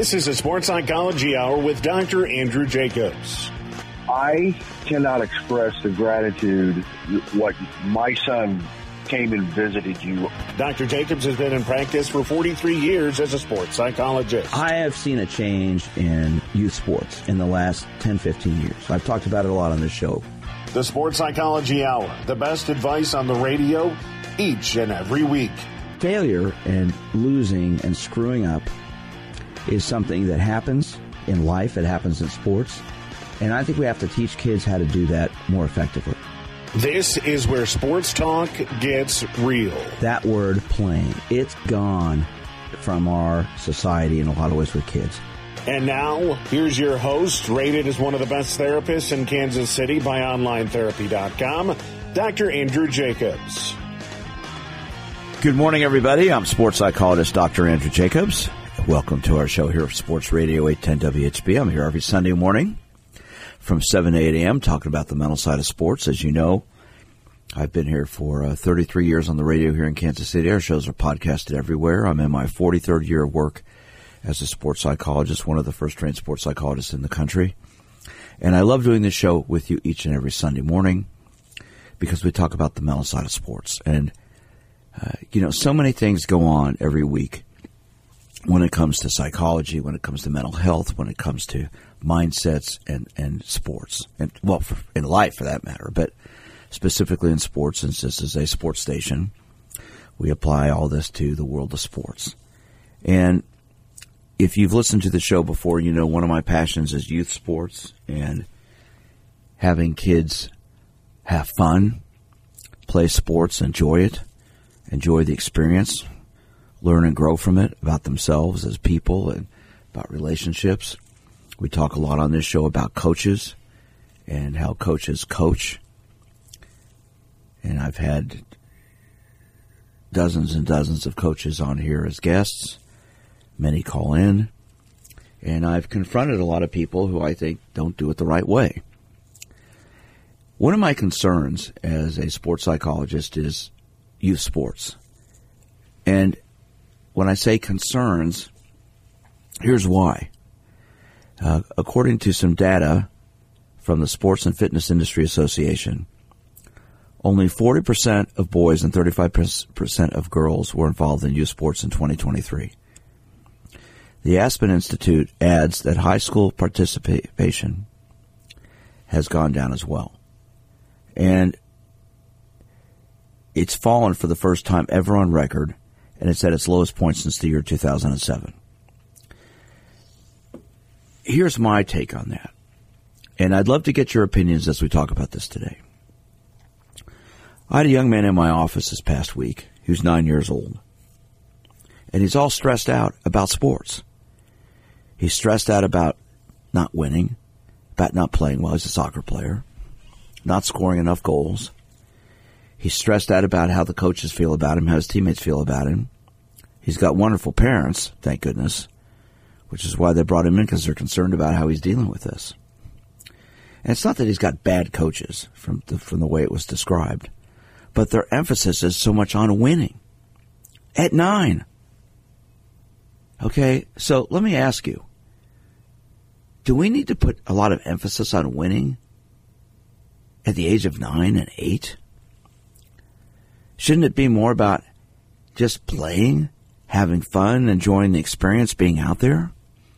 This is a Sports Psychology Hour with Dr. Andrew Jacobs. I cannot express the gratitude what my son came and visited you. Dr. Jacobs has been in practice for 43 years as a sports psychologist. I have seen a change in youth sports in the last 10, 15 years. I've talked about it a lot on this show. The Sports Psychology Hour, the best advice on the radio each and every week. Failure and losing and screwing up is something that happens in life. It happens in sports. And I think we have to teach kids how to do that more effectively. This is where sports talk gets real. That word playing, it's gone from our society in a lot of ways with kids. And now, here's your host, rated as one of the best therapists in Kansas City by OnlineTherapy.com, Dr. Andrew Jacobs. Good morning, everybody. I'm sports psychologist Dr. Andrew Jacobs. Welcome to our show here of Sports Radio 810 WHB. I'm here every Sunday morning from 7 to 8 a.m. talking about the mental side of sports. As you know, I've been here for 33 years on the radio here in Kansas City. Our shows are podcasted everywhere. I'm in my 43rd year of work as a sports psychologist, one of the first trained sports psychologists in the country. And I love doing this show with you each and every Sunday morning because we talk about the mental side of sports. And, so many things go on every week when it comes to psychology, when it comes to mental health, when it comes to mindsets and sports, and in life for that matter, but specifically in sports, since this is a sports station, we apply all this to the world of sports. And if you've listened to the show before, you know one of my passions is youth sports and having kids have fun, play sports, enjoy it, enjoy the experience, learn and grow from it about themselves as people and about relationships. We talk a lot on this show about coaches and how coaches coach. And I've had dozens and dozens of coaches on here as guests. Many call in. And I've confronted a lot of people who I think don't do it the right way. One of my concerns as a sports psychologist is youth sports. And when I say concerns, here's why. According to some data from the Sports and Fitness Industry Association, only 40% of boys and 35% of girls were involved in youth sports in 2023. The Aspen Institute adds that high school participation has gone down as well. And it's fallen for the first time ever on record, and it's at its lowest point since the year 2007. Here's my take on that, and I'd love to get your opinions as we talk about this today. I had a young man in my office this past week who's 9 years old, and he's all stressed out about sports. He's stressed out about not winning, about not playing well. He's a soccer player, not scoring enough goals. He's stressed out about how the coaches feel about him, how his teammates feel about him. He's got wonderful parents, thank goodness, which is why they brought him in, because they're concerned about how he's dealing with this. And it's not that he's got bad coaches from the way it was described, but their emphasis is so much on winning. At 9. Okay, so let me ask you, do we need to put a lot of emphasis on winning at the age of 9 and 8? Shouldn't it be more about just playing, having fun, enjoying the experience, being out there?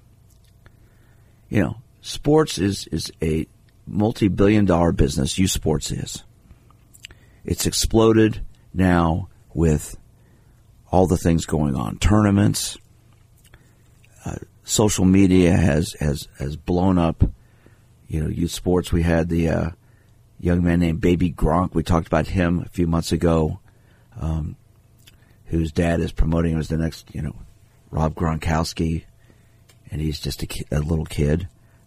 Sports is a multi-billion-dollar business. Youth sports is. It's exploded now with all the things going on. Tournaments, social media has blown up, youth sports. We had the young man named Baby Gronk. We talked about him a few months ago. Whose dad is promoting him as the next, Rob Gronkowski, and he's just a little kid.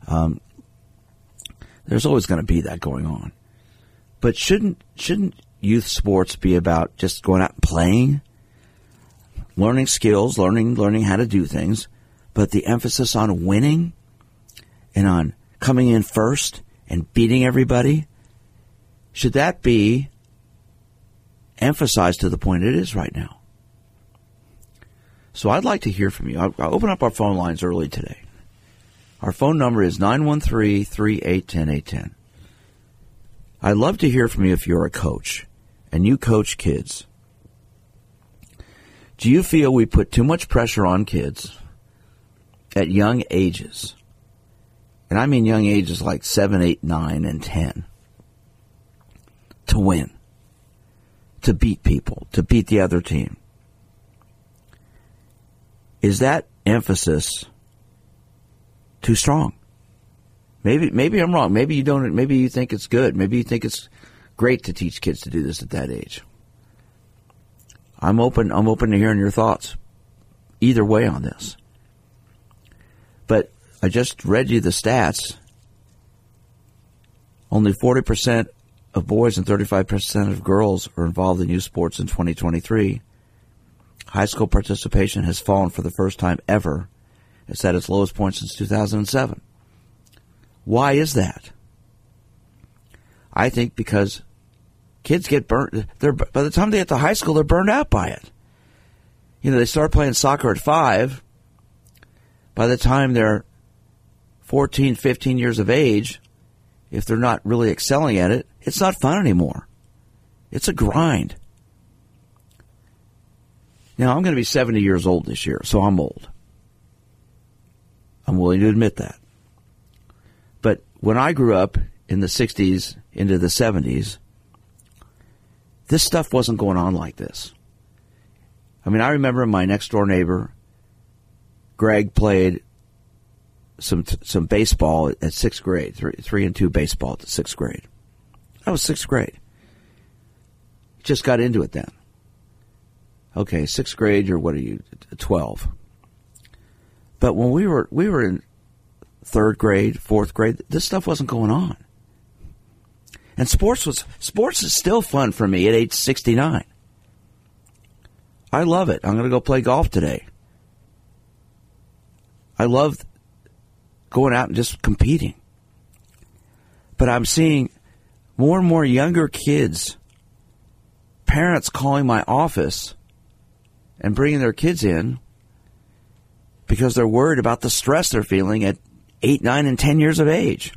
There's always going to be that going on, but shouldn't youth sports be about just going out and playing, learning skills, learning how to do things, but the emphasis on winning and on coming in first and beating everybody? Should that be emphasized to the point it is right now? So I'd like to hear from you. I'll open up our phone lines early today. Our phone number is 913-381-0810. I'd love to hear from you if you're a coach and you coach kids. Do you feel we put too much pressure on kids at young ages? And I mean young ages like 7, 8, 9, and 10. To win. To beat people. To beat the other team. Is that emphasis too strong? Maybe I'm wrong. Maybe you don't. Maybe you think it's good. Maybe you think it's great to teach kids to do this at that age. I'm open to hearing your thoughts either way on this. But I just read you the stats. Only 40% of boys and 35% of girls are involved in youth sports in 2023. High school participation has fallen for the first time ever. It's at its lowest point since 2007. Why is that? I think because kids get burnt. By the time they get to high school, they're burned out by it. You know, they start playing soccer at 5. By the time they're 14, 15 years of age, if they're not really excelling at it, it's not fun anymore. It's a grind. Now, I'm going to be 70 years old this year, so I'm old. I'm willing to admit that. But when I grew up in the 60s into the 70s, this stuff wasn't going on like this. I mean, I remember my next-door neighbor, Greg, played some baseball at 6th grade, 3-2 baseball at the 6th grade. That was 6th grade. Just got into it then. Okay, 6th grade, you're, what are you, 12. But when we were in 3rd grade, 4th grade, this stuff wasn't going on. And sports is still fun for me at age 69. I love it. I'm going to go play golf today. I love going out and just competing. But I'm seeing more and more younger kids, parents calling my office and bringing their kids in because they're worried about the stress they're feeling at 8, 9, and 10 years of age.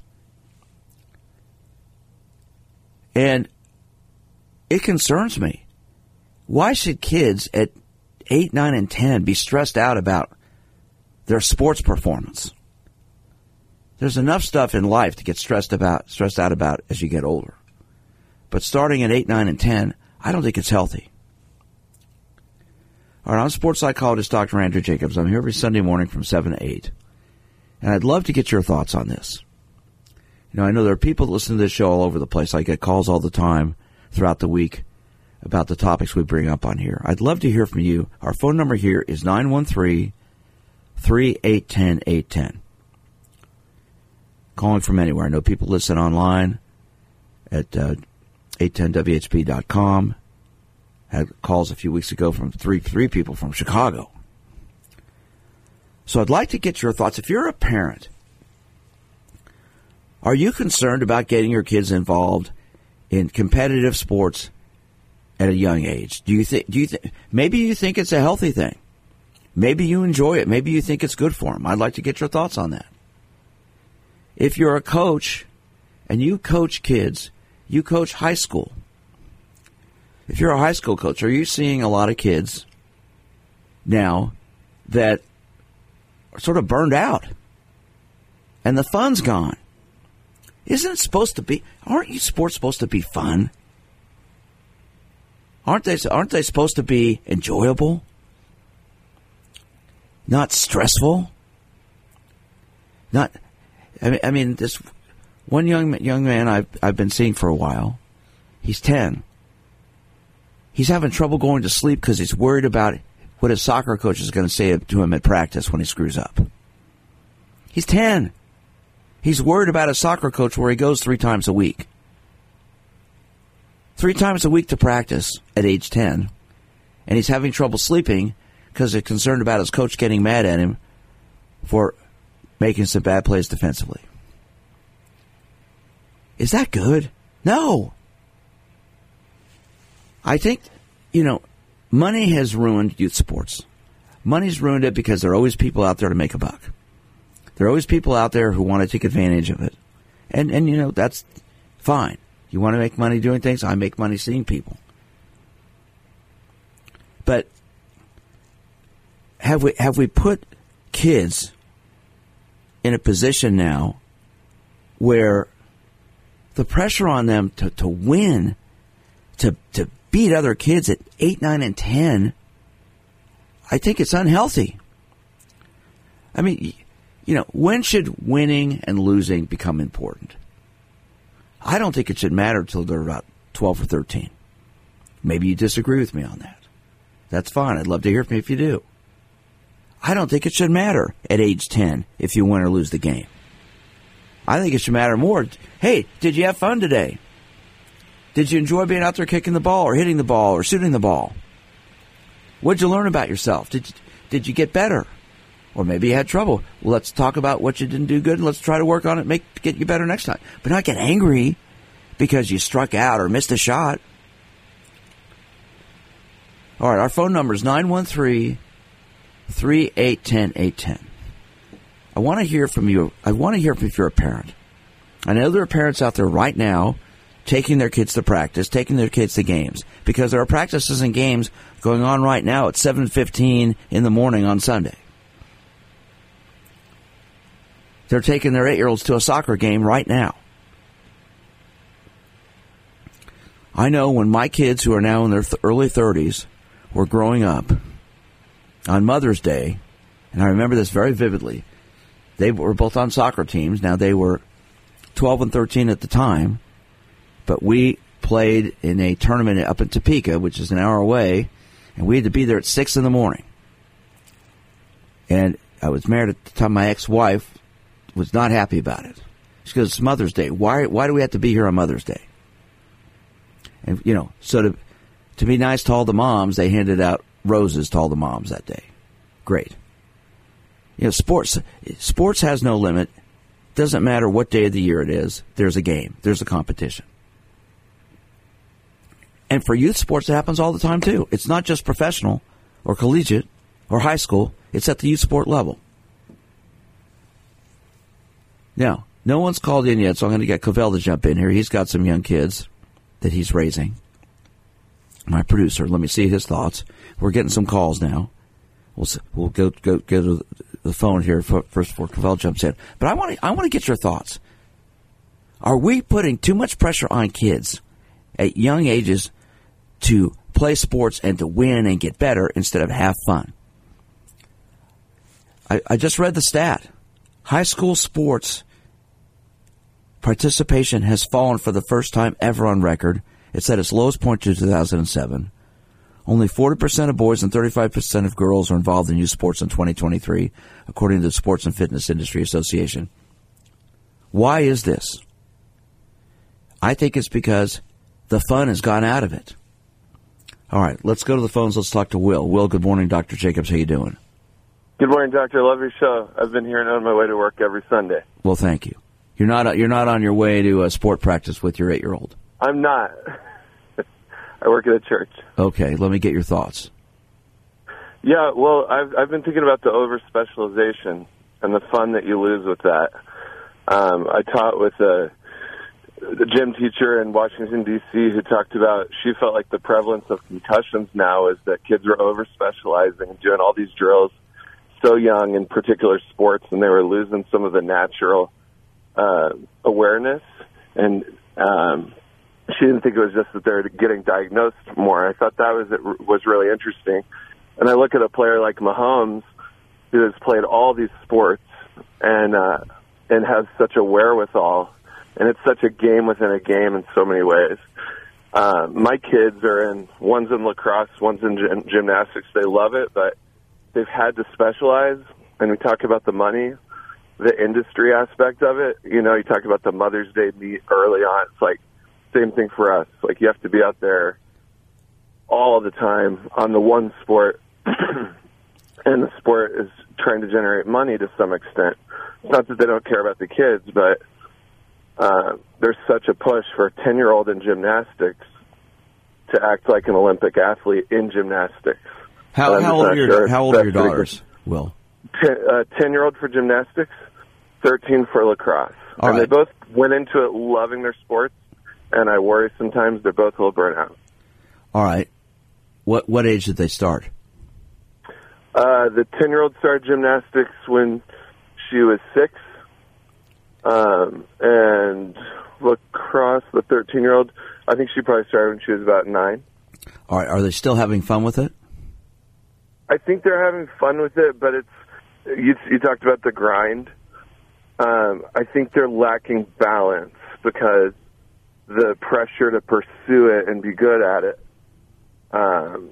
And it concerns me. Why should kids at 8, 9, and 10 be stressed out about their sports performance? There's enough stuff in life to get stressed out about as you get older. But starting at 8, 9, and 10, I don't think it's healthy. All right, I'm sports psychologist Dr. Andrew Jacobs. I'm here every Sunday morning from 7 to 8. And I'd love to get your thoughts on this. You know, I know there are people that listen to this show all over the place. I get calls all the time throughout the week about the topics we bring up on here. I'd love to hear from you. Our phone number here is 913-381-0810. Calling from anywhere. I know people listen online at 810WHP.com. Had calls a few weeks ago from three people from Chicago. So I'd like to get your thoughts. If you're a parent, are you concerned about getting your kids involved in competitive sports at a young age? Do you think maybe you think it's a healthy thing? Maybe you enjoy it. Maybe you think it's good for them. I'd like to get your thoughts on that. If you're a coach and you coach kids, you coach high school. If you're a high school coach, are you seeing a lot of kids now that are sort of burned out and the fun's gone? Isn't it supposed to be? Aren't you sports supposed to be fun? Aren't they supposed to be enjoyable? Not stressful? I mean, this one young man I've been seeing for a while. He's 10. He's having trouble going to sleep because he's worried about what his soccer coach is going to say to him at practice when he screws up. He's 10. He's worried about his soccer coach where he goes 3 times a week. 3 times a week to practice at age 10. And he's having trouble sleeping because he's concerned about his coach getting mad at him for making some bad plays defensively. Is that good? No. I think, money has ruined youth sports. money's ruined it because there are always people out there to make a buck. There are always people out there who want to take advantage of it. And that's fine. You want to make money doing things? I make money seeing people. But have we put kids in a position now where the pressure on them to win, to beat other kids at 8, 9, and 10, I think it's unhealthy. I mean, when should winning and losing become important? I don't think it should matter until they're about 12 or 13. Maybe you disagree with me on that. That's fine. I'd love to hear from you if you do. I don't think it should matter at age 10 if you win or lose the game. I think it should matter more. Hey, did you have fun today? Did you enjoy being out there kicking the ball or hitting the ball or shooting the ball? What did you learn about yourself? Did you get better? Or maybe you had trouble. Well, let's talk about what you didn't do good and let's try to work on it, get you better next time. But not get angry because you struck out or missed a shot. All right, our phone number is 913-3810810. I want to hear from you. I want to hear if you're a parent. I know there are parents out there right now taking their kids to practice, taking their kids to games, because there are practices and games going on right now at 7:15 in the morning on Sunday. They're taking their 8-year-olds to a soccer game right now. I know when my kids, who are now in their early 30s, were growing up, on Mother's Day, and I remember this very vividly, they were both on soccer teams. Now, they were 12 and 13 at the time, but we played in a tournament up in Topeka, which is an hour away, and we had to be there at 6 in the morning. And I was married at the time. My ex-wife was not happy about it. She goes, it's Mother's Day. Why do we have to be here on Mother's Day? And, so to be nice to all the moms, they handed out roses to all the moms that day. Great. Sports has no limit. Doesn't matter what day of the year it is. There's a game. There's a competition. And for youth sports, it happens all the time, too. It's not just professional or collegiate or high school. It's at the youth sport level. Now, no one's called in yet, so I'm going to get Cavell to jump in here. He's got some young kids that he's raising. My producer, let me see his thoughts. We're getting some calls now. We'll go to the phone here first before Cavell jumps in. But I want to get your thoughts. Are we putting too much pressure on kids at young ages to play sports and to win and get better instead of have fun? I just read the stat. High school sports participation has fallen for the first time ever on record. It's at its lowest point in 2007. Only 40% of boys and 35% of girls are involved in youth sports in 2023, according to the Sports and Fitness Industry Association. Why is this? I think it's because the fun has gone out of it. All right, let's go to the phones. Let's talk to Will. Will, good morning. Dr. Jacobs, how you doing? Good morning, Doctor. I love your show. I've been hearing it on my way to work every Sunday. Well, thank you. You're not on your way to a sport practice with your 8-year-old. I'm not. I work at a church. Okay, let me get your thoughts. Yeah, well, I've been thinking about the over-specialization and the fun that you lose with that. I taught with the gym teacher in Washington, D.C., who talked about she felt like the prevalence of concussions now is that kids were over-specializing and doing all these drills so young in particular sports, and they were losing some of the natural awareness. And she didn't think it was just that they were getting diagnosed more. I thought that was really interesting. And I look at a player like Mahomes, who has played all these sports and has such a wherewithal, and it's such a game within a game in so many ways. My kids one's in lacrosse, one's in gymnastics. They love it, but they've had to specialize. And we talk about the money, the industry aspect of it. You talk about the Mother's Day meet early on. It's like same thing for us. Like you have to be out there all the time on the one sport, and the sport is trying to generate money to some extent. It's not that they don't care about the kids, but there's such a push for a 10-year-old in gymnastics to act like an Olympic athlete in gymnastics. How old are your daughters, Will? 10-year-old for gymnastics, 13 for lacrosse. All right. They both went into it loving their sports, and I worry sometimes they're both a little burnt out. All right. What age did they start? The 10-year-old started gymnastics when she was 6, and lacrosse, the 13-year-old, I think she probably started when she was about 9. All right. Are they still having fun with it? I think they're having fun with it, but you talked about the grind. I think they're lacking balance because the pressure to pursue it and be good at it. And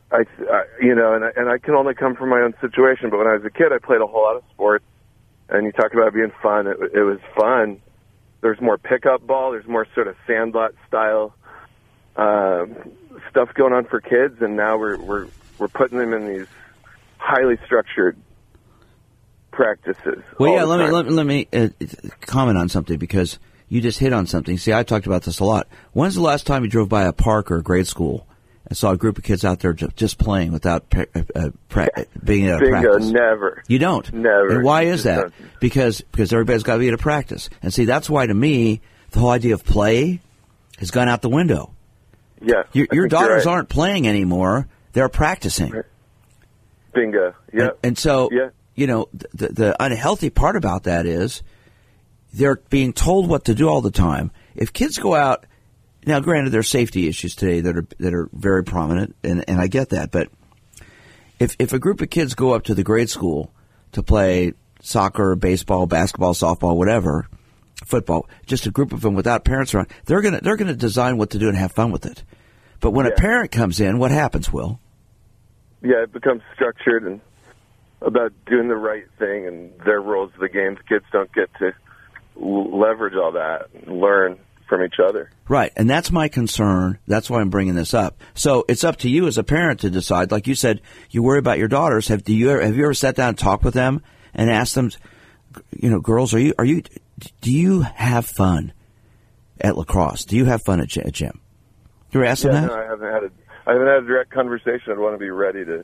I can only come from my own situation. But when I was a kid, I played a whole lot of sports, and you talk about it being fun. It was fun. There's more pickup ball. There's more sort of sandlot style stuff going on for kids, and now we're putting them in these highly structured practices. Well, yeah. Let me comment on something, because you just hit on something. See, I talked about this a lot. When's the last time you drove by a park or a grade school and saw a group of kids out there just playing without being at a practice? Never. You don't. Never. And why is that? Because everybody's got to be at a practice. And see, that's why to me the whole idea of play has gone out the window. Yeah. Your daughters aren't playing anymore; they're practicing. Right. Bingo. Yeah. And so, the unhealthy part about that is they're being told what to do all the time. If kids go out, now granted there's safety issues today that are very prominent, and I get that, but if a group of kids go up to the grade school to play soccer, baseball, basketball, softball, whatever, football, just a group of them without parents around, they're gonna design what to do and have fun with it. But when a parent comes in, what happens, Will? Yeah, it becomes structured and about doing the right thing and their roles of the game. The kids don't get to leverage all that and learn from each other. Right, and that's my concern. That's why I'm bringing this up. So it's up to you as a parent to decide. Like you said, you worry about your daughters. Have you ever sat down and talked with them and asked them, girls, do you have fun at lacrosse? Do you have fun at gym? You ever asked them that? No, I haven't had a direct conversation. I'd want to be ready to,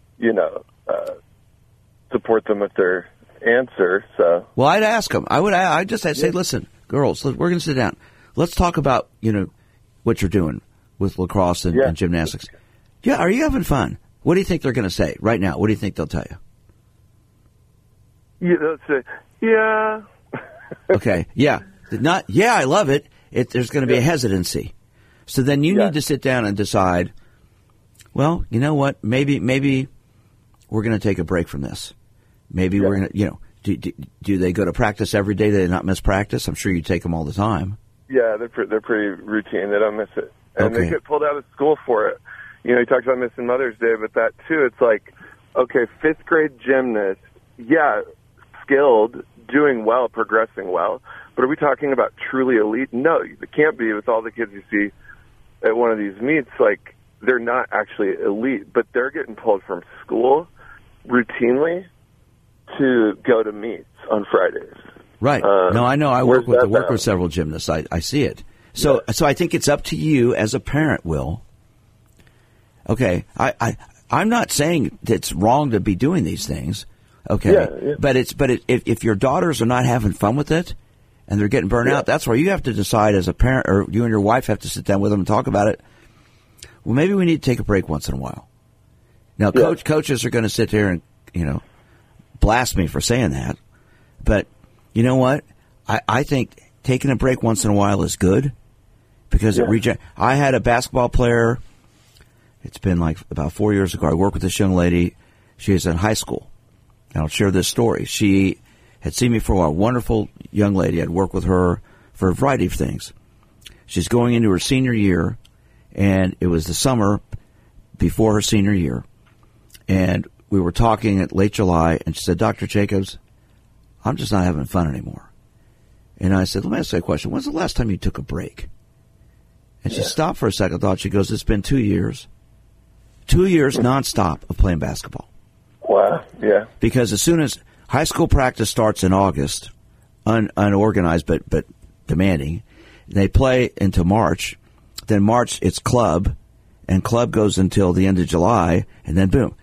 support them with their answer. So, well, I'd ask them. I'd say, listen, girls, we're going to sit down. Let's talk about what you're doing with lacrosse and gymnastics. Yeah, are you having fun? What do you think they're going to say right now? What do you think they'll tell you? Yeah, they'll say, yeah. Okay, yeah, not yeah. I love it. There's going to be a hesitancy. So then you need to sit down and decide, well, you know what? Maybe we're going to take a break from this. Maybe we're going to, do they go to practice every day? Do they not miss practice? I'm sure you take them all the time. Yeah, they're pretty routine. They don't miss it. And they get pulled out of school for it. You talked about missing Mother's Day, but that too, it's like, okay, 5th grade gymnast, skilled, doing well, progressing well. But are we talking about truly elite? No, it can't be with all the kids you see at one of these meets. Like, they're not actually elite, but they're getting pulled from school routinely to go to meets on Fridays. Right. No, I know. I work with several gymnasts. I see it. So I think it's up to you as a parent, Will. Okay. I'm not saying that it's wrong to be doing these things. Okay. Yeah. But if your daughters are not having fun with it and they're getting burned out, that's where you have to decide as a parent, or you and your wife have to sit down with them and talk about it. Well, maybe we need to take a break once in a while. Now, coaches are going to sit there and, blast me for saying that. But you know what? I think taking a break once in a while is good, because I had a basketball player. It's been like about 4 years ago. I worked with this young lady. She was in high school. And I'll share this story. She had seen me for a while. Wonderful young lady. I'd worked with her for a variety of things. She's going into her senior year, and it was the summer before her senior year. And we were talking at late July, and she said, Dr. Jacobs, I'm just not having fun anymore. And I said, let me ask you a question. When's the last time you took a break? And she stopped for a second, thought. She goes, it's been 2 years. 2 years nonstop of playing basketball. Wow, yeah. Because as soon as high school practice starts in August, unorganized but demanding, they play into March. Then March, it's club, and club goes until the end of July, and then boom.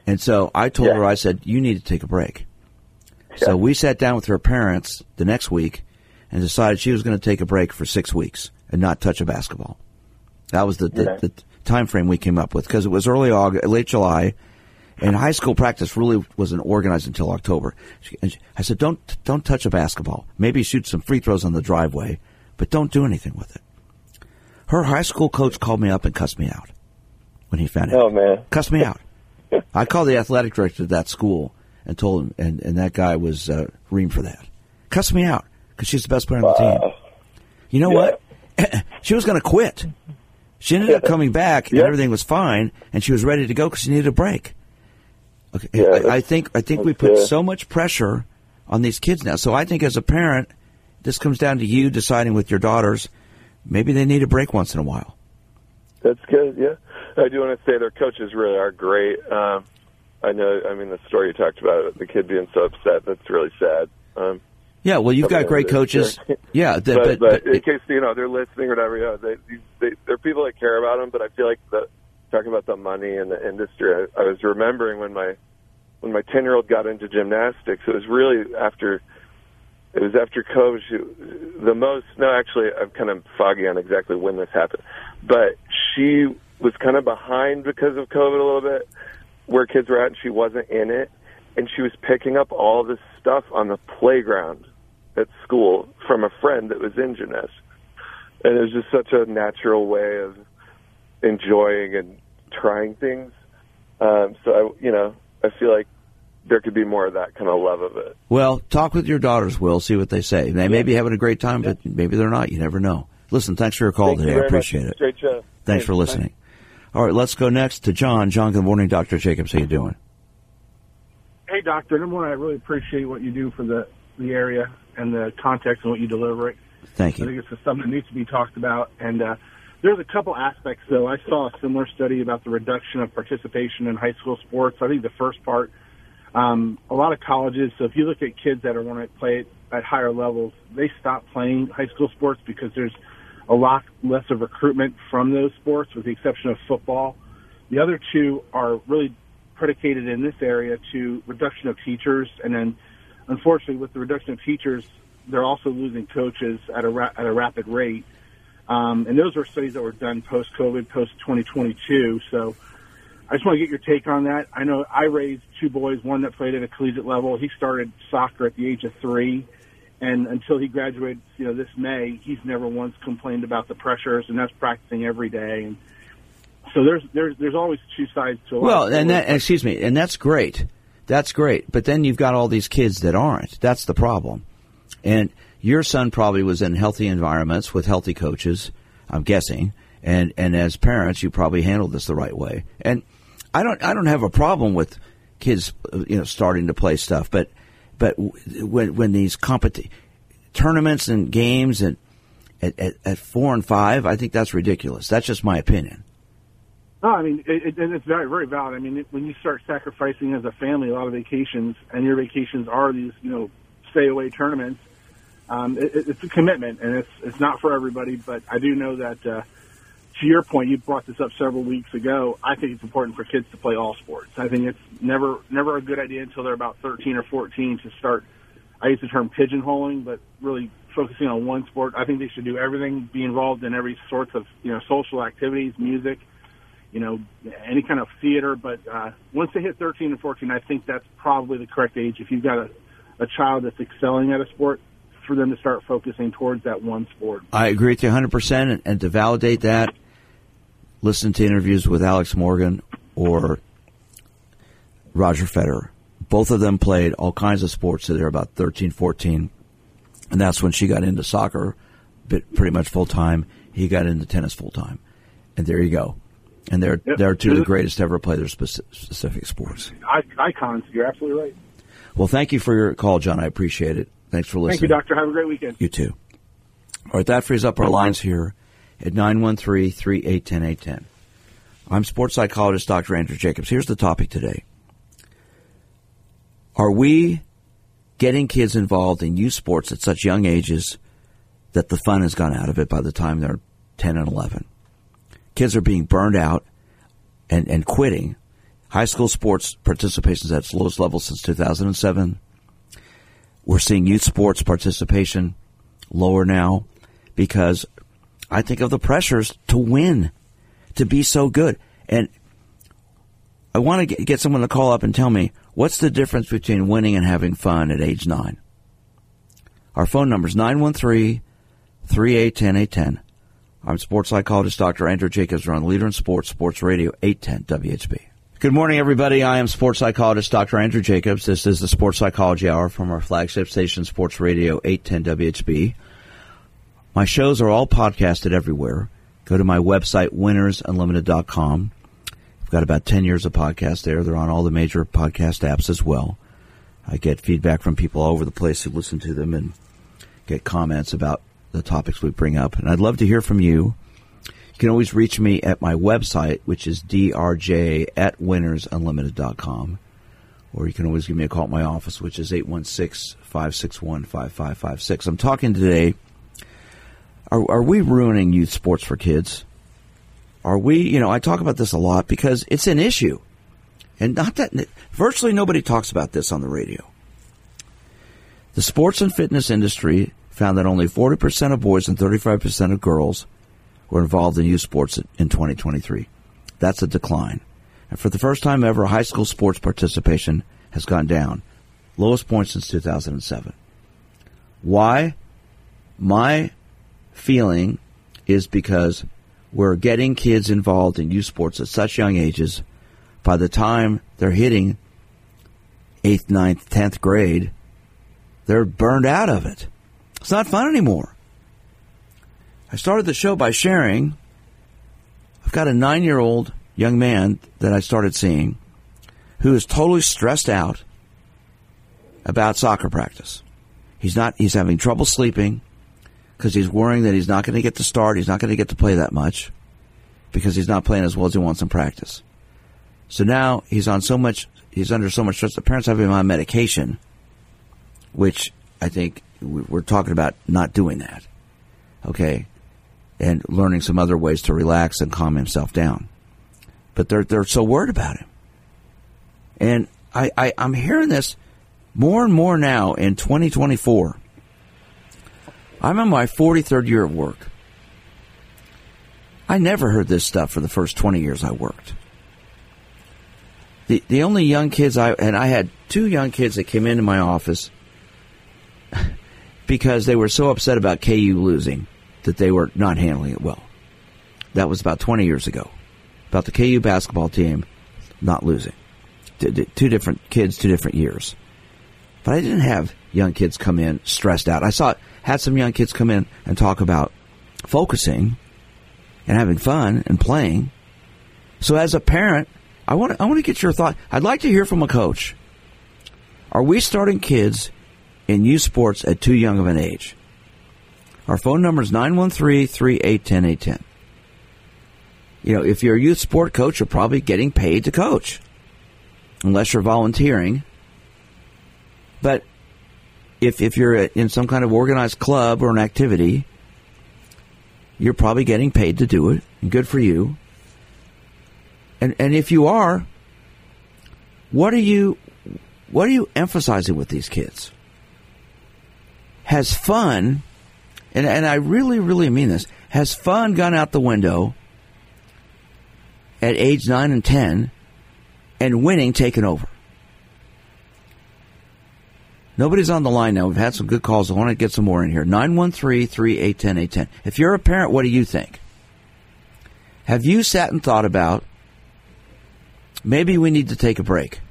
And so I told her, I said, you need to take a break. So we sat down with her parents the next week and decided she was going to take a break for 6 weeks and not touch a basketball. That was the time frame we came up with, because it was late July, and high school practice really wasn't organized until October. I said, don't touch a basketball. Maybe shoot some free throws on the driveway, but don't do anything with it. Her high school coach called me up and cussed me out when he found out. Oh, man. Cussed me out. I called the athletic director of that school and told him, and that guy was reamed for that. Cussed me out because she's the best player on the team. You know what? She was going to quit. She ended up coming back, and everything was fine, and she was ready to go because she needed a break. Okay, I think we put so much pressure on these kids now. So I think as a parent, this comes down to you deciding with your daughters, maybe they need a break once in a while. That's good, yeah. I do want to say their coaches really are great. I know, the story you talked about, the kid being so upset, that's really sad. Yeah, well, you've got great coaches. Yeah, but in case, they're listening or whatever, they're people that care about them, but I feel like talking about the money and the industry, I was remembering when my 10-year-old got into gymnastics, it was really after COVID. I'm kind of foggy on exactly when this happened, but she was kind of behind because of COVID a little bit, where kids were at, and she wasn't in it, and she was picking up all this stuff on the playground at school from a friend that was in gymnastics, and it was just such a natural way of enjoying and trying things. So I feel like there could be more of that kind of love of it. Well, talk with your daughters, Will. See what they say. They may be having a great time, but maybe they're not. You never know. Listen, thanks for your call today. I appreciate it. Great show. Thanks for listening. All right, let's go next to John. John, good morning. Dr. Jacobs, how you doing? Hey, Doctor. Number one, I really appreciate what you do for the area and the context and what you deliver it. Thank you. I think it's just something that needs to be talked about. And there's a couple aspects, though. I saw a similar study about the reduction of participation in high school sports. I think the first part, a lot of colleges, so if you look at kids that want to play at higher levels, they stop playing high school sports because there's a lot less of recruitment from those sports, with the exception of football. The other two are really predicated in this area to reduction of teachers, and then, unfortunately, with the reduction of teachers, they're also losing coaches at a rapid rate. And those were studies that were done post-COVID, post-2022. So I just want to get your take on that. I know I raised two boys, one that played at a collegiate level. He started soccer at the age of 3. And until he graduated, this May, he's never once complained about the pressures, and that's practicing every day. And so there's always two sides to a lot. Well, and that's great. That's great. But then you've got all these kids that aren't. That's the problem. And your son probably was in healthy environments with healthy coaches, I'm guessing. And as parents, you probably handled this the right way. And I don't have a problem with kids, starting to play stuff, but when these tournaments and games and at 4 and 5, I think that's ridiculous. That's just my opinion. No, it's very, very valid. When you start sacrificing as a family a lot of vacations, and your vacations are these, stay-away tournaments, it's a commitment, and it's not for everybody. But I do know that, to your point, you brought this up several weeks ago. I think it's important for kids to play all sports. I think it's never a good idea until they're about 13 or 14 to start, I use the term pigeonholing, but really focusing on one sport. I think they should do everything, be involved in every sorts of, social activities, music, any kind of theater. But once they hit 13 and 14, I think that's probably the correct age. If you've got a child that's excelling at a sport, for them to start focusing towards that one sport. I agree with you 100%. And to validate that, listen to interviews with Alex Morgan or Roger Federer. Both of them played all kinds of sports till they were about 13, 14. And that's when she got into soccer pretty much full-time. He got into tennis full-time. And there you go. And they're two of the greatest to ever play their specific sports. Icons. You're absolutely right. Well, thank you for your call, John. I appreciate it. Thanks for listening. Thank you, Doctor. Have a great weekend. You too. All right, that frees up our lines here at 913-381-0810. I'm sports psychologist Dr. Andrew Jacobs. Here's the topic today. Are we getting kids involved in youth sports at such young ages that the fun has gone out of it by the time they're 10 and 11? Kids are being burned out and quitting. High school sports participation is at its lowest level since 2007. We're seeing youth sports participation lower now because I think of the pressures to win, to be so good. And I want to get someone to call up and tell me, what's the difference between winning and having fun at age 9? Our phone number is 913-381-810. I'm sports psychologist Dr. Andrew Jacobs. We're on Leader in Sports, Sports Radio 810 WHB. Good morning, everybody. I am sports psychologist Dr. Andrew Jacobs. This is the Sports Psychology Hour from our flagship station, Sports Radio 810 WHB. My shows are all podcasted everywhere. Go to my website, winnersunlimited.com. I've got about 10 years of podcasts there. They're on all the major podcast apps as well. I get feedback from people all over the place who listen to them and get comments about the topics we bring up. And I'd love to hear from you. You can always reach me at my website, which is drj@winnersunlimited.com. Or you can always give me a call at my office, which is 816-561-5556. I'm talking today, are we ruining youth sports for kids? Are we, I talk about this a lot because it's an issue. And virtually nobody talks about this on the radio. The sports and fitness industry found that only 40% of boys and 35% of girls were involved in youth sports in 2023. That's a decline. And for the first time ever, high school sports participation has gone down. Lowest point since 2007. Why? My feeling is because we're getting kids involved in youth sports at such young ages. By the time they're hitting 8th, 9th, 10th grade, they're burned out of it. It's not fun anymore. I started the show by sharing, I've got a 9-year-old young man that I started seeing who is totally stressed out about soccer practice. He's having trouble sleeping because he's worrying that he's not going to get to start. He's not going to get to play that much because he's not playing as well as he wants in practice. So now he's under so much stress. The parents have him on medication, which I think we're talking about not doing that. Okay. And learning some other ways to relax and calm himself down. But they're so worried about him. And I'm hearing this more and more now in 2024. I'm in my 43rd year of work. I never heard this stuff for the first 20 years I worked. The only young kids I had 2 young kids that came into my office because they were so upset about KU losing that they were not handling it well. That was about 20 years ago. About the KU basketball team not losing. 2 different kids, 2 different years. But I didn't have young kids come in stressed out. Had some young kids come in and talk about focusing and having fun and playing. So as a parent, I want to get your thought. I'd like to hear from a coach. Are we starting kids in youth sports at too young of an age? Our phone number is 913-381-810. If you're a youth sport coach, you're probably getting paid to coach, unless you're volunteering. But if you're in some kind of organized club or an activity, you're probably getting paid to do it, and good for you. And if you are, what are you emphasizing with these kids? Has fun, and I really, really mean this, has fun gone out the window at age 9 and 10 and winning taken over? Nobody's on the line now. We've had some good calls. I want to get some more in here. 913-381-810. If you're a parent, what do you think? Have you sat and thought about, maybe we need to take a break?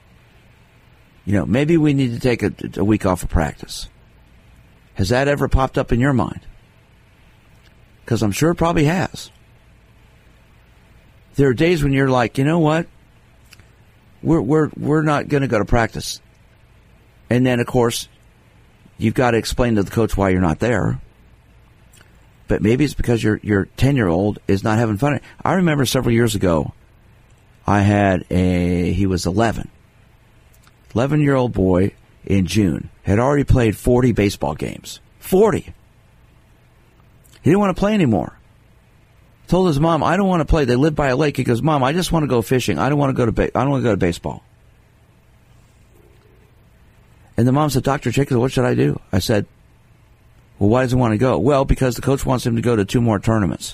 Maybe we need to take a week off of practice. Has that ever popped up in your mind? Because I'm sure it probably has. There are days when you're like, you know what? We're not going to go to practice. And then, of course, you've got to explain to the coach why you're not there. But maybe it's because your 10-year-old is not having fun. I remember several years ago, I had he was 11-year-old boy in June, had already played 40 baseball games. 40. He didn't want to play anymore. Told his mom, I don't want to play. They live by a lake. He goes, Mom, I just want to go fishing. I don't want to go to baseball. And the mom said, Dr. Jacobs, what should I do? I said, well, why does he want to go? Well, because the coach wants him to go to 2 more tournaments.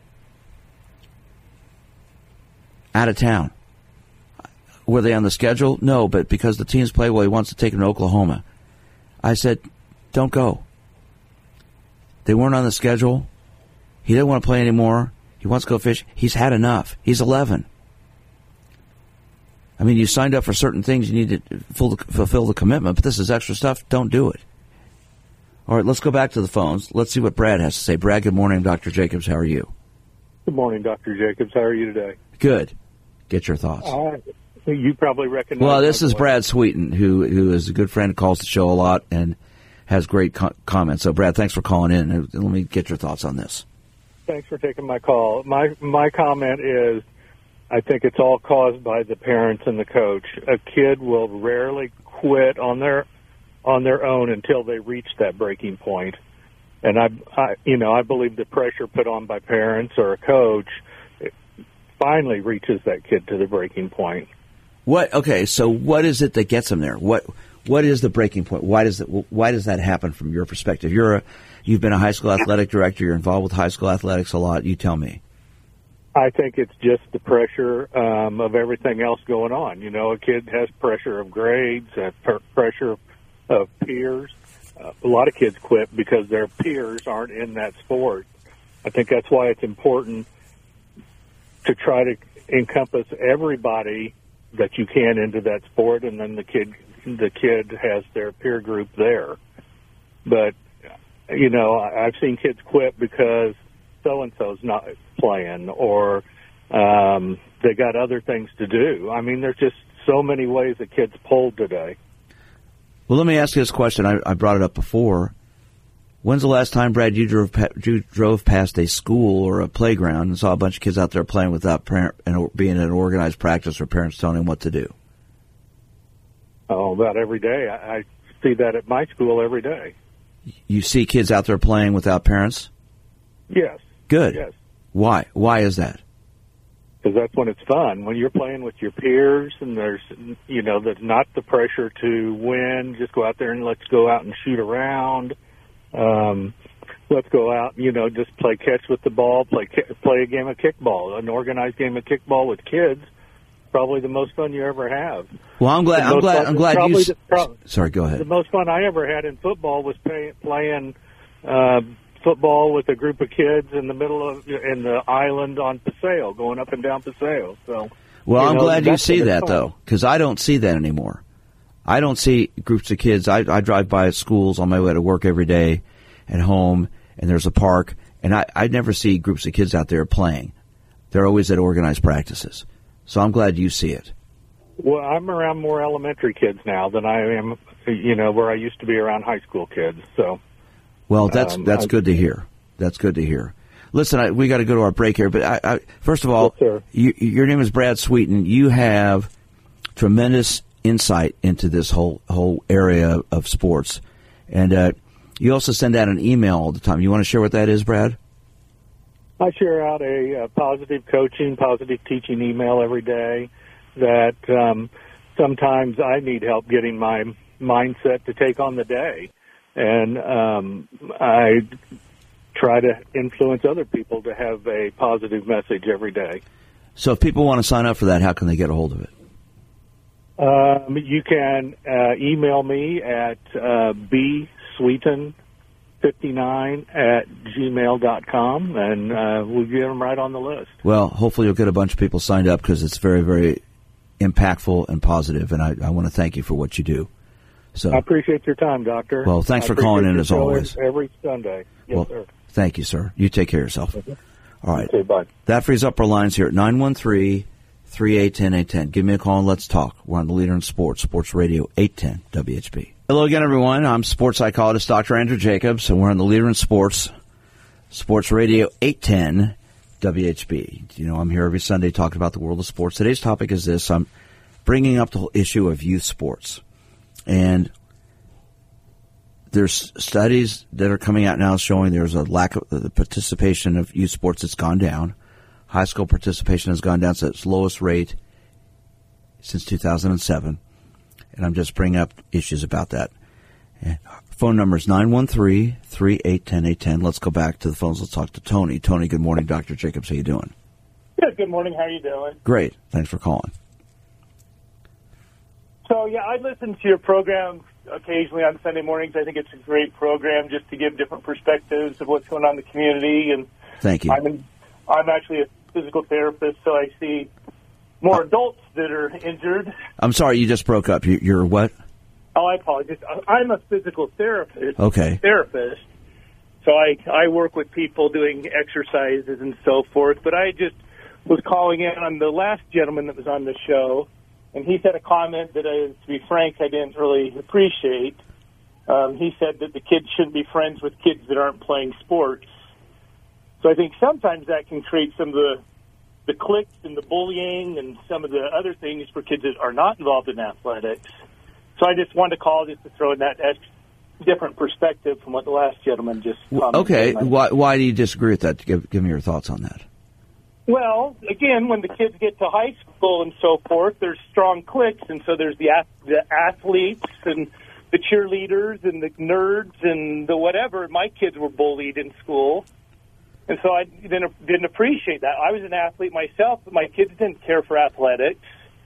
Out of town. Were they on the schedule? No, but because the teams play well, he wants to take him to Oklahoma. I said, don't go. They weren't on the schedule. He didn't want to play anymore. He wants to go fish. He's had enough. He's 11. I mean, you signed up for certain things. You need to fulfill the commitment, but this is extra stuff. Don't do it. All right, let's go back to the phones. Let's see what Brad has to say. Brad, good morning. Dr. Jacobs, how are you? Good morning, Dr. Jacobs. How are you today? Good. Get your thoughts. You probably recognize... Well, this is Brad Sweeten, who is a good friend, calls the show a lot, and has great comments. So, Brad, thanks for calling in. Let me get your thoughts on this. Thanks for taking my call. My comment is, I think it's all caused by the parents and the coach. A kid will rarely quit on their own until they reach that breaking point. And I believe the pressure put on by parents or a coach finally reaches that kid to the breaking point. Okay, so what is it that gets them there? What is the breaking point? Why does that happen from your perspective? You've been a high school athletic director. You're involved with high school athletics a lot. You tell me. I think it's just the pressure of everything else going on. You know, a kid has pressure of grades, pressure of peers. A lot of kids quit because their peers aren't in that sport. I think that's why it's important to try to encompass everybody that you can into that sport, and then the kid has their peer group there. But, you know, I've seen kids quit because so-and-so's not playing, or they got other things to do. I mean, there's just so many ways that kids pulled today. Well, let me ask you this question. I brought it up before. When's the last time, Brad, you drove past a school or a playground and saw a bunch of kids out there playing without and being in an organized practice or parents telling them what to do? Oh, about every day. I see that at my school every day. You see kids out there playing without parents? Yes. Good. Yes. Why? Why is that? Because that's when it's fun. When you're playing with your peers and there's not the pressure to win, just go out there and let's go out and shoot around. Let's go out, just play catch with the ball, play a game of kickball, an organized game of kickball with kids. Probably the most fun you ever have. Well, I'm glad you. Sorry, go ahead. The most fun I ever had in football was playing football with a group of kids in the island on Paseo, going up and down Paseo. So, well, I'm glad you see that though, because I don't see that anymore. I don't see groups of kids. I drive by schools on my way to work every day, at home, and there's a park, and I never see groups of kids out there playing. They're always at organized practices. So I'm glad you see it. Well, I'm around more elementary kids now than I am, where I used to be around high school kids. So, well, that's good to hear. That's good to hear. Listen, we got to go to our break here, but first of all, yes, your name is Brad Sweeten. You have tremendous insight into this whole area of sports, and you also send out an email all the time. You want to share what that is, Brad? I share out a positive coaching, positive teaching email every day that sometimes I need help getting my mindset to take on the day. And I try to influence other people to have a positive message every day. So if people want to sign up for that, how can they get a hold of it? You can email me at bsweeten59@gmail.com, and we'll get them right on the list. Well, hopefully you'll get a bunch of people signed up because it's very, very impactful and positive, and I want to thank you for what you do. So I appreciate your time, Doctor. Well, thanks for calling in as always. Every Sunday. Yes, sir. Thank you, sir. You take care of yourself. Okay. All right. Okay, bye. That frees up our lines here at 913-381-810. Give me a call and let's talk. We're on the Leader in Sports, Sports Radio 810 WHB. Hello again, everyone. I'm sports psychologist Dr. Andrew Jacobs, and we're on the Leader in Sports, Sports Radio 810 WHB. I'm here every Sunday talking about the world of sports. Today's topic is this. I'm bringing up the whole issue of youth sports. And there's studies that are coming out now showing there's a lack of the participation of youth sports that's gone down. High school participation has gone down to its lowest rate since 2007. And I'm just bringing up issues about that. Phone number is 913-381-0810. Let's go back to the phones. Let's talk to Tony. Tony, good morning. Dr. Jacobs, how you doing? Yeah, good morning. How are you doing? Great. Thanks for calling. So, yeah, I listen to your program occasionally on Sunday mornings. I think it's a great program just to give different perspectives of what's going on in the community. And thank you. I'm actually a physical therapist, so I see more adults that are injured. I'm sorry, you just broke up. You're what? Oh, I apologize. I'm a physical therapist. Okay. So I work with people doing exercises and so forth. But I just was calling in on the last gentleman that was on the show, and he said a comment that, to be frank, I didn't really appreciate. He said that the kids shouldn't be friends with kids that aren't playing sports. So I think sometimes that can create some of the cliques and the bullying and some of the other things for kids that are not involved in athletics. So I just wanted to call just to throw in that different perspective from what the last gentleman just commented. Okay, why do you disagree with that? Give me your thoughts on that. Well, again, when the kids get to high school and so forth, there's strong cliques, and so there's the athletes and the cheerleaders and the nerds and the whatever. My kids were bullied in school, and so I didn't appreciate that. I was an athlete myself, but my kids didn't care for athletics.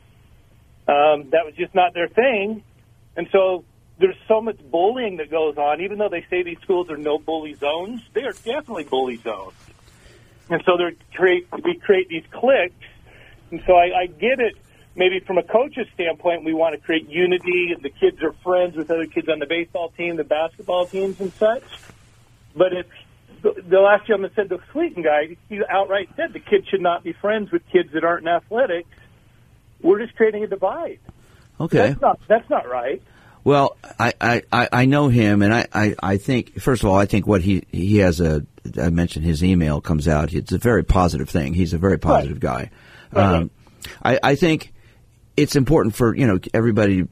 That was just not their thing, and so there's so much bullying that goes on. Even though they say these schools are no bully zones, they are definitely bully zones. And so we create these cliques. And so I get it. Maybe from a coach's standpoint, we want to create unity, and the kids are friends with other kids on the baseball team, the basketball teams, and such. But if the last gentleman said, the Sweeten guy, he outright said the kids should not be friends with kids that aren't in athletics. We're just creating a divide. Okay. That's not right. Well, I know him, and I think, first of all, I think what he has I mentioned his email comes out. It's a very positive thing. He's a very positive guy. Right. I think it's important for, everybody.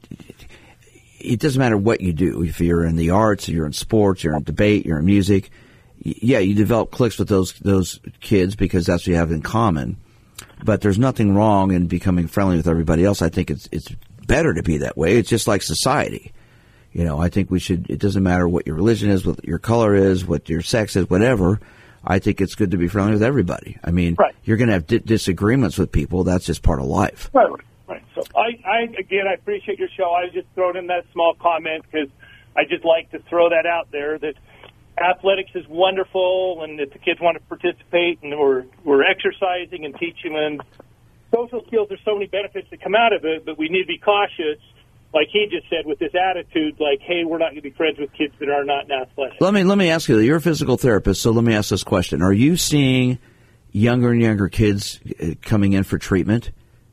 It doesn't matter what you do. If you're in the arts, you're in sports, you're in debate, you're in music. Yeah, you develop cliques with those kids because that's what you have in common. But there's nothing wrong in becoming friendly with everybody else. I think it's better to be that way. It's just like society. I think it doesn't matter what your religion is, what your color is, what your sex is, whatever. I think it's good to be friendly with everybody. I mean, You're going to have disagreements with people. That's just part of life. Right. So I appreciate your show. I was just throwing in that small comment because I just like to throw that out there that athletics is wonderful, and if the kids want to participate, and we're exercising and teaching them. Social skills, there's so many benefits that come out of it, but we need to be cautious, like he just said, with this attitude, like, hey, we're not going to be friends with kids that are not in athletics. Let me ask you, you're a physical therapist, so let me ask this question. Are you seeing younger and younger kids coming in for treatment?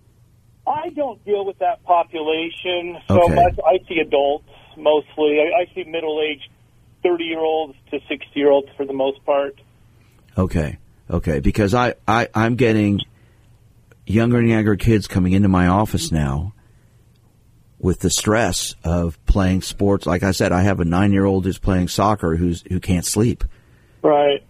I don't deal with that population so much. I see adults mostly. I see middle-aged 30-year-olds to 60-year-olds for the most part. Okay, because I'm getting younger and younger kids coming into my office now with the stress of playing sports. Like I said, I have a 9-year-old who's playing soccer who can't sleep. Right.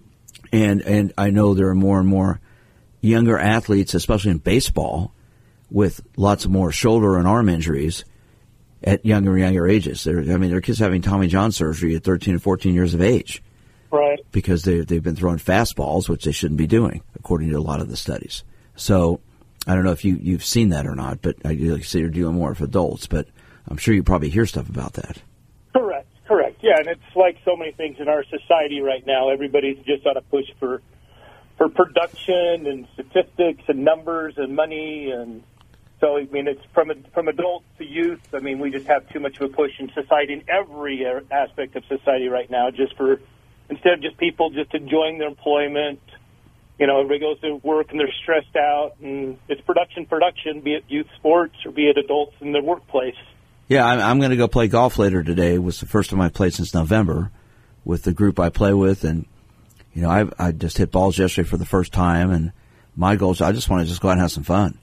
And I know there are more and more younger athletes, especially in baseball, with lots of more shoulder and arm injuries at younger and younger ages. There are kids having Tommy John surgery at 13 and 14 years of age. Right. Because they've been throwing fastballs, which they shouldn't be doing, according to a lot of the studies. So I don't know if you've seen that or not, but like you say, you're dealing more with adults, but I'm sure you probably hear stuff about that. Correct. Yeah, and it's like so many things in our society right now. Everybody's just on a push for production and statistics and numbers and money, and so it's from adults to youth. We just have too much of a push in society, in every aspect of society right now, instead of just people just enjoying their employment. Everybody goes to work and they're stressed out, and it's production, be it youth sports or be it adults in the workplace. Yeah, I'm going to go play golf later today. It was the first time I played since November with the group I play with, and I just hit balls yesterday for the first time, and my goal is I just want to go out and have some fun.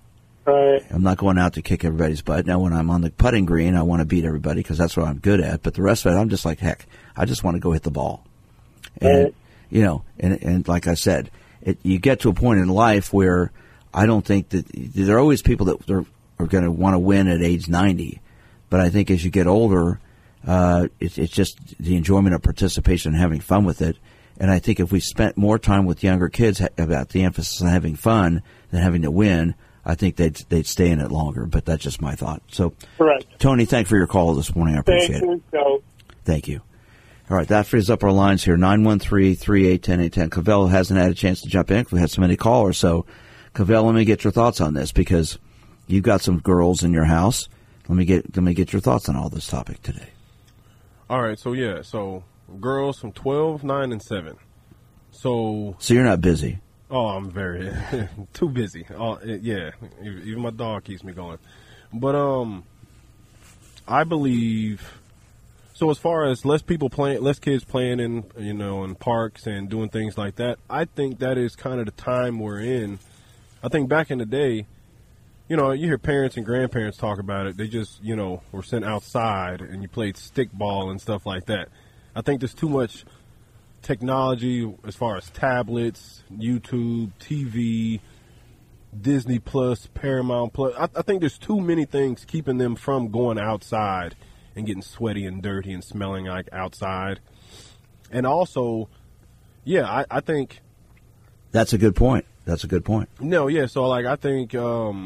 Right. I'm not going out to kick everybody's butt. Now, when I'm on the putting green, I want to beat everybody because that's what I'm good at. But the rest of it, I'm just like, heck, I just want to go hit the ball. And, and like I said, you get to a point in life where I don't think that there are always people that are going to want to win at age 90. But I think as you get older, it's just the enjoyment of participation and having fun with it. And I think if we spent more time with younger kids about the emphasis on having fun than having to win, I think they'd stay in it longer. But that's just my thought. So, correct. Tony, thanks for your call this morning. I appreciate it. Thank you. All right, that frees up our lines here, 913-381-0810. Cavell hasn't had a chance to jump in. We had so many callers. So, Cavell, let me get your thoughts on this because you've got some girls in your house. Let me get your thoughts on all this topic today. All right, so girls from 12, 9, and 7. So you're not busy. Oh, I'm very too busy. Yeah, even my dog keeps me going. But I believe so. As far as less kids playing in in parks and doing things like that, I think that is kind of the time we're in. I think back in the day, you hear parents and grandparents talk about it. They just were sent outside and you played stick ball and stuff like that. I think there's too much technology as far as tablets, YouTube, TV, Disney Plus, Paramount Plus. I think there's too many things keeping them from going outside and getting sweaty and dirty and smelling like outside. And also, yeah, I think that's a good point. No, yeah. So I think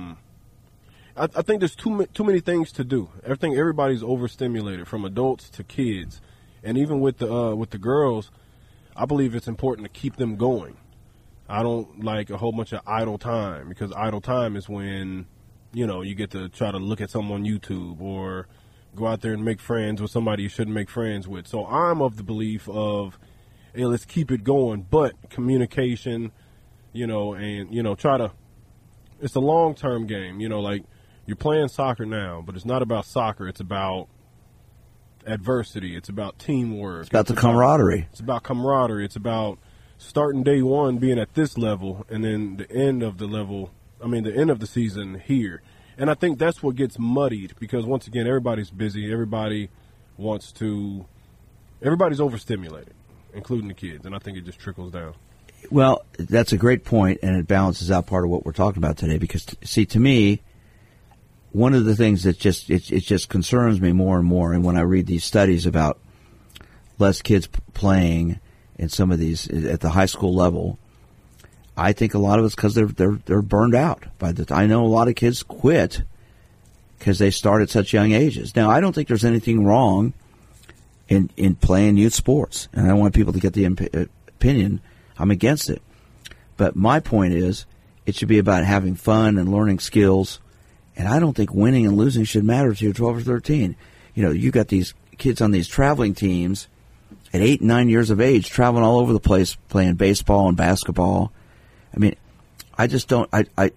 I think there's too many things to do. I think everybody's overstimulated, from adults to kids, and even with the girls. I believe it's important to keep them going. I don't like a whole bunch of idle time, because idle time is when, you get to try to look at something on YouTube or go out there and make friends with somebody you shouldn't make friends with. So I'm of the belief of, hey, let's keep it going, but communication, and, try to, it's a long-term game, like you're playing soccer now, but it's not about soccer. It's about adversity. It's about teamwork. It's about the camaraderie. It's about camaraderie. It's about starting day one being at this level and then the end of the end of the season here. And I think that's what gets muddied, because once again, everybody's busy. Everybody's overstimulated, including the kids. And I think it just trickles down. Well, that's a great point, and it balances out part of what we're talking about today, because, see, to me, one of the things that it just concerns me more and more, and when I read these studies about less kids playing in some of these at the high school level, I think a lot of it's because they're burned out. I know a lot of kids quit because they start at such young ages. Now, I don't think there's anything wrong in playing youth sports, and I don't want people to get the opinion I'm against it. But my point is, it should be about having fun and learning skills. And I don't think winning and losing should matter to you at 12 or 13. You got these kids on these traveling teams at 8 and 9 years of age, traveling all over the place, playing baseball and basketball. I mean, I just don't.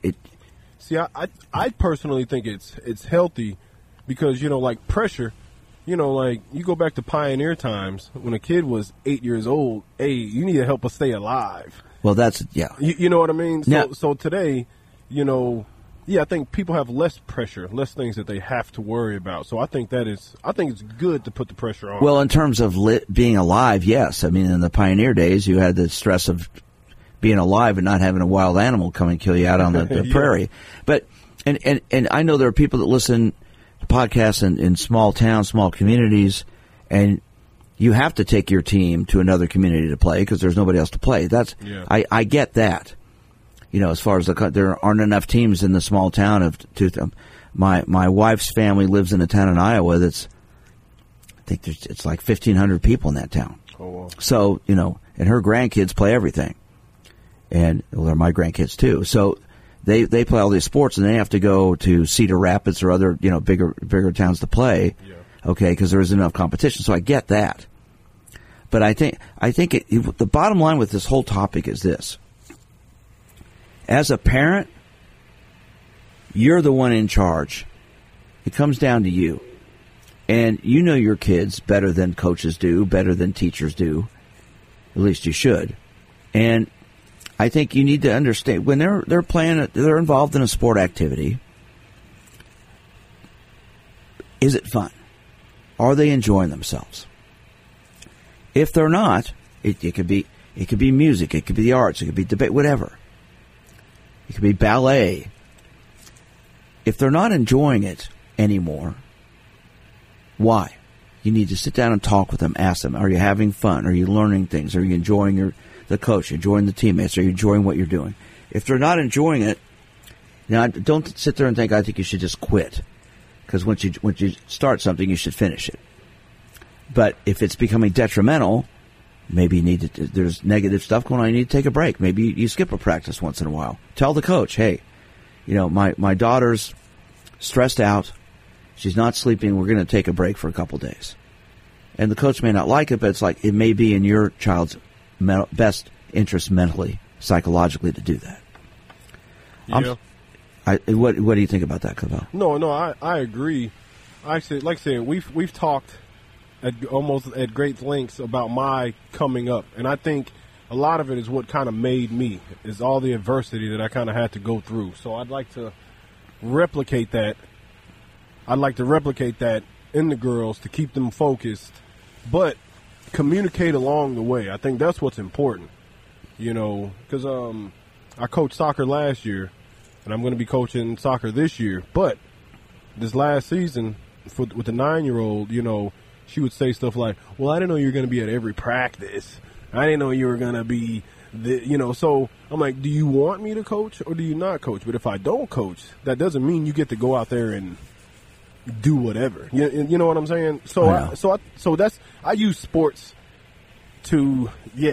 I personally think it's healthy, because like pressure. Like you go back to pioneer times when a kid was 8 years old. Hey, you need to help us stay alive. Well, that's You know what I mean? So today, I think people have less pressure, less things that they have to worry about. So I think it's good to put the pressure on. Well, in terms of being alive, yes. I mean, in the pioneer days, you had the stress of being alive and not having a wild animal come and kill you out on the prairie. But and I know there are people that listen to podcasts in small towns, small communities, and you have to take your team to another community to play because there's nobody else to play. I get that. As far as there aren't enough teams in the small town my wife's family lives in a town in Iowa it's like 1,500 people in that town. Oh, wow. So, and her grandkids play everything. And they're my grandkids too. So they play all these sports, and they have to go to Cedar Rapids or other, bigger towns to play. Yeah. Okay. Cause there isn't enough competition. So I get that. But I think the bottom line with this whole topic is this. As a parent, you're the one in charge. It comes down to you. And you know your kids better than coaches do, better than teachers do. At least you should. And I think you need to understand, when they're playing, they're involved in a sport activity, is it fun? Are they enjoying themselves? If they're not, it could be music, it could be the arts, it could be debate, whatever. It could be ballet. If they're not enjoying it anymore, why? You need to sit down and talk with them. Ask them, are you having fun? Are you learning things? Are you enjoying the coach? Enjoying the teammates? Are you enjoying what you're doing? If they're not enjoying it, now don't sit there and think, I think you should just quit. Because once you start something, you should finish it. But if it's becoming detrimental, maybe you need to, there's negative stuff going on, you need to take a break. Maybe you skip a practice once in a while. Tell the coach, hey, my daughter's stressed out. She's not sleeping. We're going to take a break for a couple days. And the coach may not like it, but it's like it may be in your child's best interest mentally, psychologically to do that. Yeah. What do you think about that, Cavell? No, I agree. I said, we've talked almost at great lengths about my coming up, and I think a lot of it is what kind of made me, is all the adversity that I kind of had to go through. So I'd like to replicate that. I'd like to replicate that in the girls to keep them focused, but communicate along the way. I think that's what's important, because I coached soccer last year, and I'm going to be coaching soccer this year. But this last season, with the 9-year-old, she would say stuff like, well, I didn't know you were going to be at every practice. I didn't know you were going to be, So I'm like, do you want me to coach or do you not coach? But if I don't coach, that doesn't mean you get to go out there and do whatever. You know what I'm saying? So I use sports to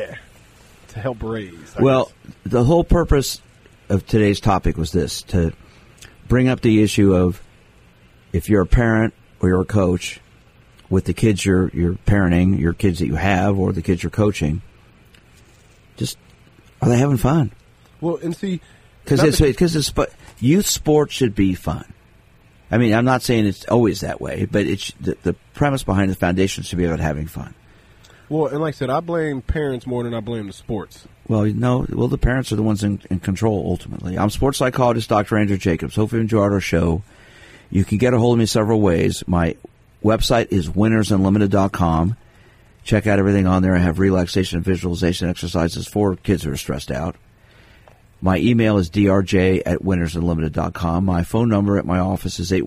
help raise. The whole purpose of today's topic was this, to bring up the issue of if you're a parent or you're a coach with the kids you're parenting, your kids that you have, or the kids you're coaching, just are they having fun? Well, and see, because youth sports should be fun. I mean, I'm not saying it's always that way, but the premise behind the foundation should be about having fun. Well, and like I said, I blame parents more than I blame the sports. Well, the parents are the ones in control ultimately. I'm sports psychologist Dr. Andrew Jacobs. Hope you enjoyed our show. You can get a hold of me several ways. My website is winnersunlimited.com. Check out everything on there. I have relaxation and visualization exercises for kids who are stressed out. My email is drj@winnersunlimited.com. My phone number at my office is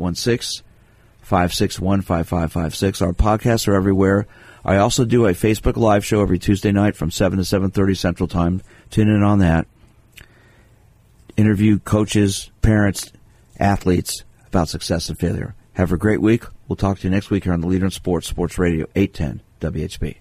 816-561-5556. Our podcasts are everywhere. I also do a Facebook Live show every Tuesday night from 7 to 7:30 Central Time. Tune in on that. Interview coaches, parents, athletes about success and failure. Have a great week. We'll talk to you next week here on The Leader in Sports, Sports Radio 810 WHB.